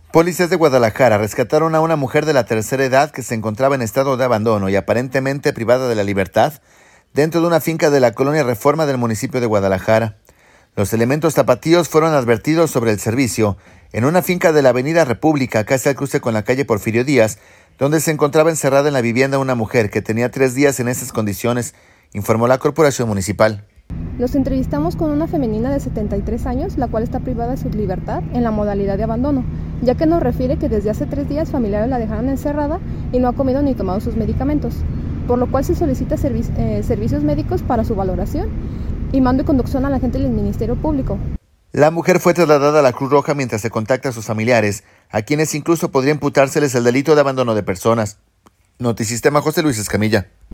Policías de Guadalajara rescataron a una mujer de la tercera edad que se encontraba en estado de abandono y aparentemente privada de la libertad dentro de una finca de la colonia Reforma del municipio de Guadalajara. Los elementos tapatíos fueron advertidos sobre el servicio en una finca de la avenida República, casi al cruce con la calle Porfirio Díaz, donde se encontraba encerrada en la vivienda una mujer que tenía 3 días en esas condiciones, informó la corporación municipal. Nos entrevistamos con una femenina de 73 años, la cual está privada de su libertad en la modalidad de abandono, ya que nos refiere que desde hace 3 días familiares la dejaron encerrada y no ha comido ni tomado sus medicamentos, por lo cual se solicita servicios médicos para su valoración y mando y conducción al agente del Ministerio Público. La mujer fue trasladada a la Cruz Roja mientras se contacta a sus familiares, a quienes incluso podría imputárseles el delito de abandono de personas. Notisistema, José Luis Escamilla.